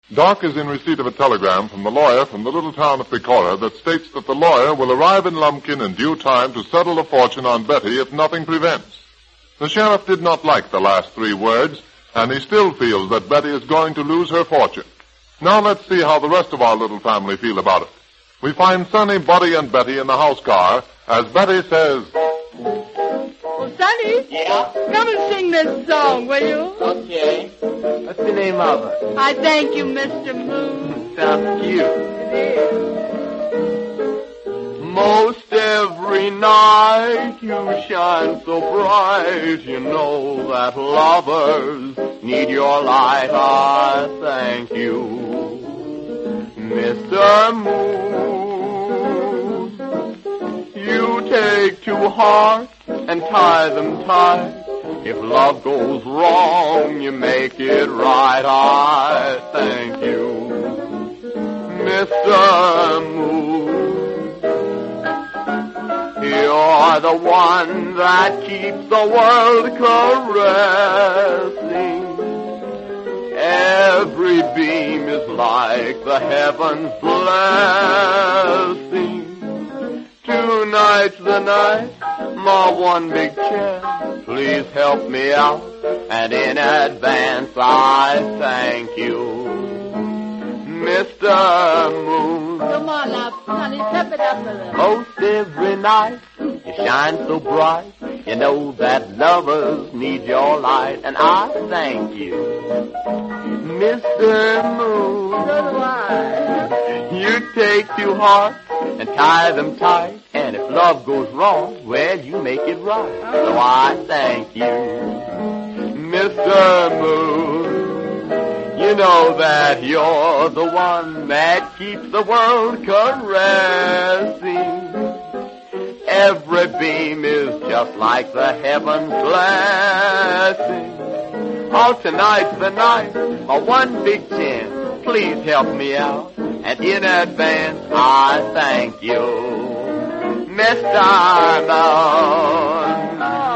Doc is in receipt of a telegram from the lawyer from the little town of Pecora that states that the lawyer will arrive in Lumpkin in due time to settle a fortune on Betty if nothing prevents. The sheriff did not like the last 3 words, and he still feels that Betty is going to lose her fortune. Now let's see how the rest of our little family feel about it. We find Sonny, Buddy, and Betty in the house car as Betty says, "Oh, Sonny. Yeah? Come and sing this song, will you?" Okay. What's the name of it? I thank you, Mr. Moon. Sounds cute. It is. Most every night you shine so bright, you know that lovers need your light. I thank you, Mr. Moon. You take 2 hearts and tie them tight. If love goes wrong, you make it right. I thank you, Mr. Moon. You're the one that keeps the world caressing. Every beam is like the heavens' blessing. Tonight's the night, my one big chance. Please help me out, and in advance I thank you, Mr. Moon. Come on now, Sonny, step it up a little. Most every night you shine so bright, you know that lovers need your light, and I thank you, Mr. Moon. So do I. You take 2 hearts and tie them tight, and if love goes wrong, well, you make it right. So I thank you, Mr. Moon. You know that you're the one that keeps the world caressing. Every beam is just like the heavens' blessing. Oh, tonight's the night, a one big chance. Please help me out, and in advance I thank you, Mr. Moon.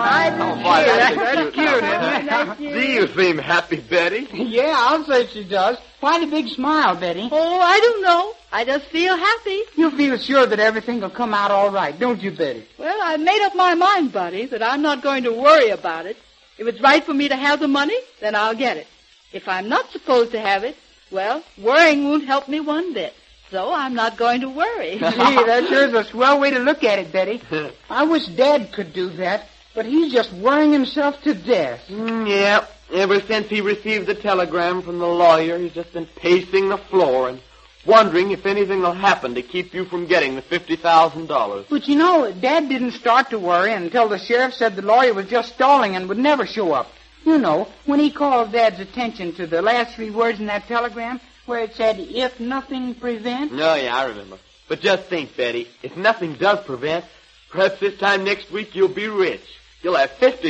Boy, that's cute, isn't Do you seem happy, Betty? Yeah, I'll say she does. Why the big smile, Betty? Oh, I don't know. I just feel happy. You feel sure that everything will come out all right, don't you, Betty? Well, I made up my mind, Buddy, that I'm not going to worry about it. If it's right for me to have the money, then I'll get it. If I'm not supposed to have it, well, worrying won't help me one bit. So I'm not going to worry. Gee, that sure is a swell way to look at it, Betty. I wish Dad could do that, but he's just worrying himself to death. Yeah. Ever since he received the telegram from the lawyer, he's just been pacing the floor and wondering if anything will happen to keep you from getting the $50,000. But you know, Dad didn't start to worry until the sheriff said the lawyer was just stalling and would never show up. You know, when he called Dad's attention to the last 3 words in that telegram, where it said, if nothing prevents. Oh, yeah, I remember. But just think, Betty, if nothing does prevent, perhaps this time next week you'll be rich. You'll have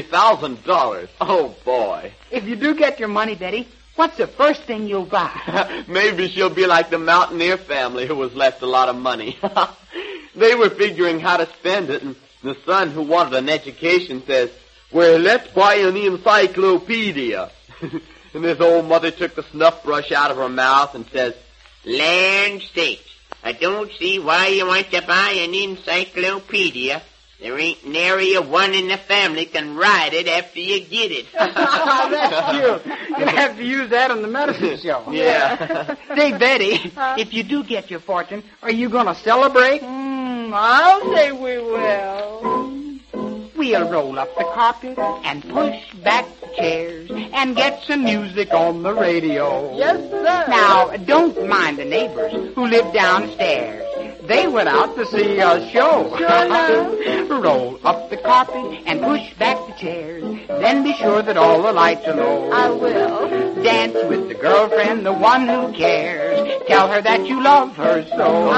$50,000. Oh, boy. If you do get your money, Betty, what's the first thing you'll buy? Maybe she'll be like the Mountaineer family who was left a lot of money. They were figuring how to spend it, and the son who wanted an education says, well, let's buy an encyclopedia. And this old mother took the snuff brush out of her mouth and says, Land sakes, I don't see why you want to buy an encyclopedia. There ain't nary a one in the family can ride it after you get it. That's cute. You'll have to use that on the medicine show. yeah. Say, Betty, if you do get your fortune, are you going to celebrate? I'll say we will. We'll roll up the carpet and push back the chairs and get some music on the radio. Yes, sir. Now, don't mind the neighbors who live downstairs. They went out to see a show. Sure. Roll up the carpet and push back the chairs. Then be sure that all the lights are low. I will. Dance with the girlfriend, the one who cares. Tell her that you love her so.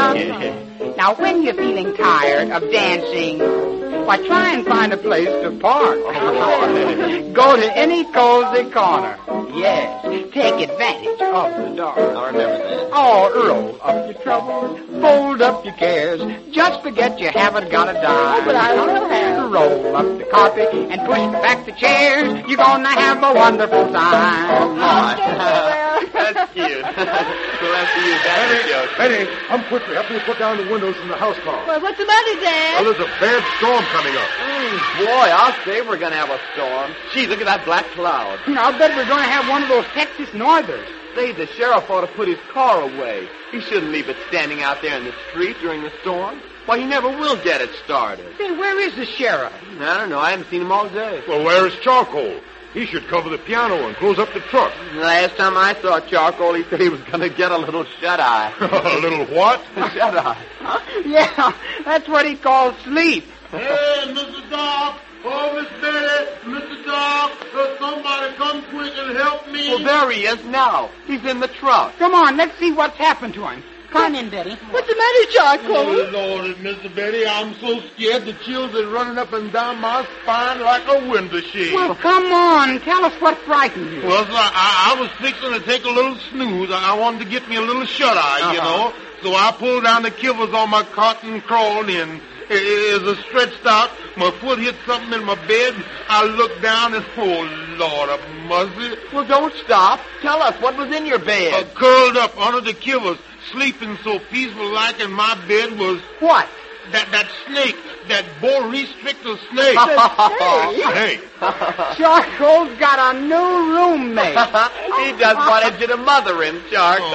Now, when you're feeling tired of dancing, why, try and find a place to park. Go to any cozy corner. Yes, take advantage of the dark. I remember that. Oh, roll up your troubles, fold up your cares. Just forget you haven't got a dime. But I will have. roll up the carpet and push back the chairs. You're gonna have a wonderful time. That's cute. Well, after you, that's a joke. Betty, come quickly. Help me put down the windows from the house car. Well, what's the matter, Dad? Well, there's a bad storm coming up. Boy, I'll say we're going to have a storm. Gee, look at that black cloud. I'll bet we're gonna have one of those Texas northers. Say, the sheriff ought to put his car away. He shouldn't leave it standing out there in the street during the storm. Why, he never will get it started. Say, where is the sheriff? I don't know. I haven't seen him all day. Well, where is Charcoal? He should cover the piano and close up the truck. Last time I saw Charcoal, he said he was going to get a little shut-eye. A little what? Shut-eye. Yeah, that's what he calls sleep. Hey, Mr. Doc. Oh, Miss Betty, Mr. Doc, somebody come quick and help me. Well, there he is now. He's in the truck. Come on, let's see what's happened to him. Climb in, Betty. What's the matter, Charcoal? Oh, Lord, Mr. Betty, I'm so scared the chills are running up and down my spine like a window shade. Well, come on. Tell us what frightened you. Well, sir, I was fixing to take a little snooze. I wanted to get me a little shut-eye, you know. So I pulled down the covers on my cot and crawled in. As I stretched out, my foot hit something in my bed. I looked down and, oh, Lord of mercy. Well, don't stop. Tell us what was in your bed. Curled up under the covers, sleeping so peaceful-like in my bed was... What? That snake, that Boa Restrictor snake. Snake. Charcoal's got a new roommate. He just wanted you to mother him, Charcoal.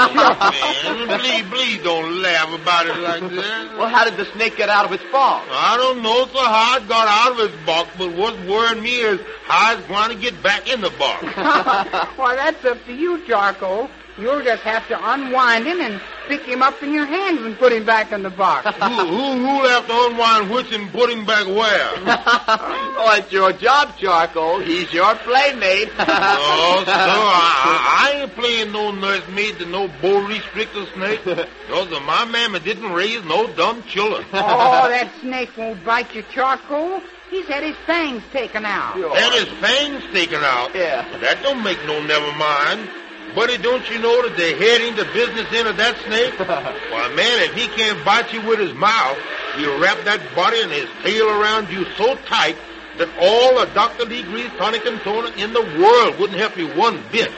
Oh, man. Please don't laugh about it like that. Well, how did the snake get out of its box? I don't know, sir, how it got out of its box, but what's worrying me is how it's going to get back in the box. Well, that's up to you, Charcoal. You'll just have to unwind him and pick him up in your hands and put him back in the box. Who'll have to unwind which and put him back where? Oh, it's your job, Charcoal. He's your playmate. Oh, sir, I ain't playing no nursemaid to no Boa Restrictor snake. No, sir, my mammy didn't raise no dumb children. Oh, that snake won't bite you, Charcoal. He's had his fangs taken out. Had his fangs taken out? Yeah. That don't make no never mind. Buddy, don't you know that the head ain't the business end of that snake? Why, man, if he can't bite you with his mouth, he'll wrap that body and his tail around you so tight that all the Dr. Lee Grease tonic and toner in the world wouldn't help you one bit.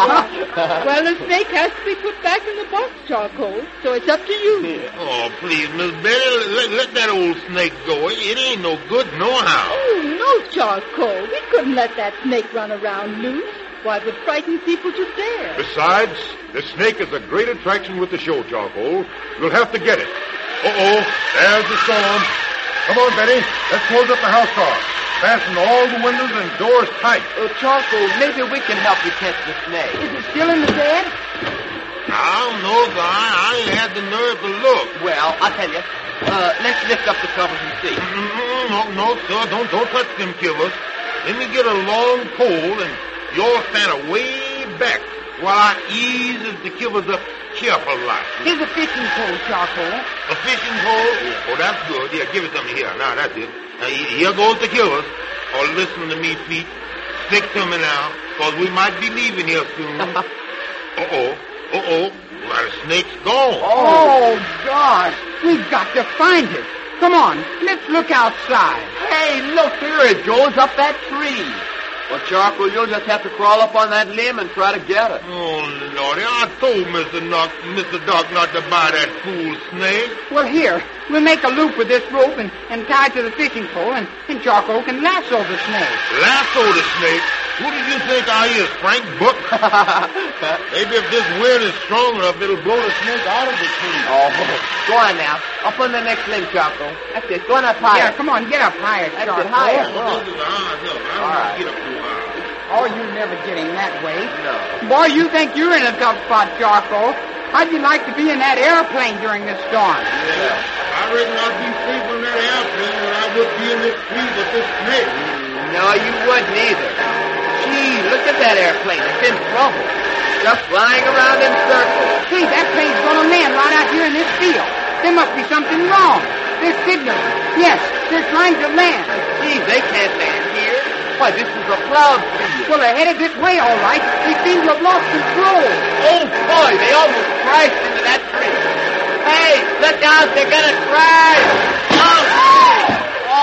Well, the snake has to be put back in the box, Charcoal, so it's up to you. Oh, please, Miss Betty, let that old snake go. It ain't no good nohow. Oh, no, Charcoal. We couldn't let that snake run around loose. Why, it would frighten people to death. Besides, the snake is a great attraction with the show, Charcoal. You'll have to get it. Uh-oh, there's the storm. Come on, Betty. Let's close up the house car. Fasten all the windows and doors tight. Charcoal, maybe we can help you catch the snake. Is it still in the bed? I don't know, sir. I ain't had the nerve to look. Well, I'll tell you. Let's lift up the covers and see. No, sir. Don't touch them covers. Let me get a long pole and you'll stand way back while I eases the covers up careful like. Here's a fishing pole, Charcoal. A fishing pole? Oh, that's good. Yeah, give it to me here. Now, that's it. Now, here goes the killers. Oh, listen to me, Pete. Stick to me now, because we might be leaving here soon. Uh-oh. Well, the snake's gone. Oh, gosh. We've got to find it. Come on, let's look outside. Hey, look, here it goes up that tree. Well, Charcoal, you'll just have to crawl up on that limb and try to get it. Oh, Lordy, I told Mr. Doc not to buy that fool snake. Well, here, we'll make a loop with this rope and tie it to the fishing pole, and Charcoal can lasso the snake. Lasso the snake? Who did you think I is, Frank Buck? Maybe if this wind is strong enough, it'll blow the snake out of the tree. Oh, go on now. Up on the next limb, Charcoal. That's it. Go on up higher. Yeah, come on, get up higher, That's Charcoal. it, higher. No, I don't want to get up too high. Oh, you never getting that way. No. Boy, you think you're in a tough spot, Charcoal. How'd you like to be in that airplane during this storm? Yeah, I reckon I'd be safe on that airplane than I would be in this tree with this snake. No, you wouldn't either. Gee, look at that airplane. It's in trouble. Just flying around in circles. See, that plane's gonna land right out here in this field. There must be something wrong. They're signaling. Yes, they're trying to land. Gee, they can't land here. Why, this is a cloud field. Well, they're headed this way, all right. They seem to have lost control. Oh, boy, they almost crashed into that tree. Hey, look out, they're gonna crash. Oh,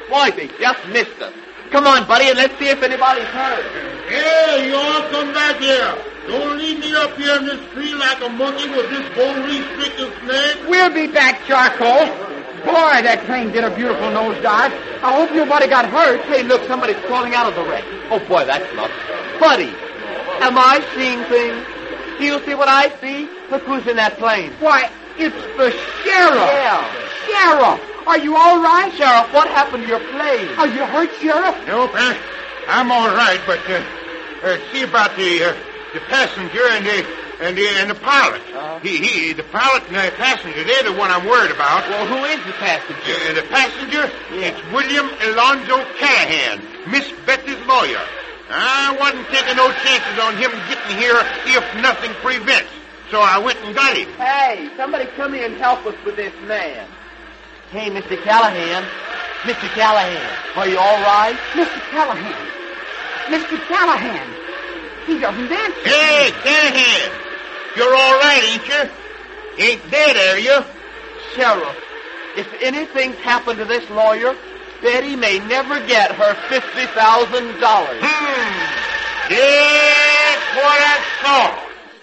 Swipey just missed us. Come on, buddy, and let's see if anybody's hurt. Hey, you all come back here. Don't leave me up here in this tree like a monkey with this bone-restricted snake. We'll be back, Charcoal. Boy, that plane did a beautiful nosedive. I hope nobody got hurt. Hey, look, somebody's crawling out of the wreck. Oh, boy, that's nuts. Buddy, am I seeing things? Do you see what I see? Look who's in that plane. Why, it's the sheriff. Yeah. Sheriff, are you all right? Sheriff, what happened to your plane? Are you hurt, Sheriff? Nope, I'm all right, but see about the passenger and the pilot. The pilot and the passenger, they're the one I'm worried about. Well, who is the passenger? The passenger, it's William Alonzo Callahan, Miss Betty's lawyer. I wasn't taking no chances on him getting here if nothing prevents, so I went and got him. Hey, somebody come here and help us with this man. Hey, Mr. Callahan. Mr. Callahan, are you all right? Mr. Callahan. Mr. Callahan. He doesn't answer. Hey, Callahan. You're all right, ain't you? Ain't dead, are you? Sheriff, if anything's happened to this lawyer, Betty may never get her $50,000. That's what I thought.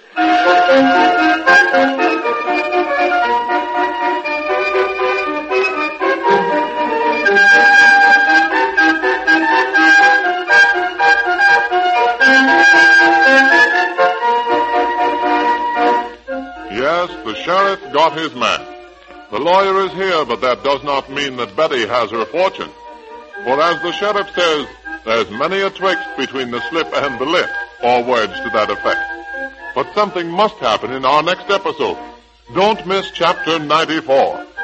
Yes, the sheriff got his man. The lawyer is here, but that does not mean that Betty has her fortune. For as the sheriff says, there's many a twixt between the slip and the lip, or words to that effect. But something must happen in our next episode. Don't miss Chapter 94.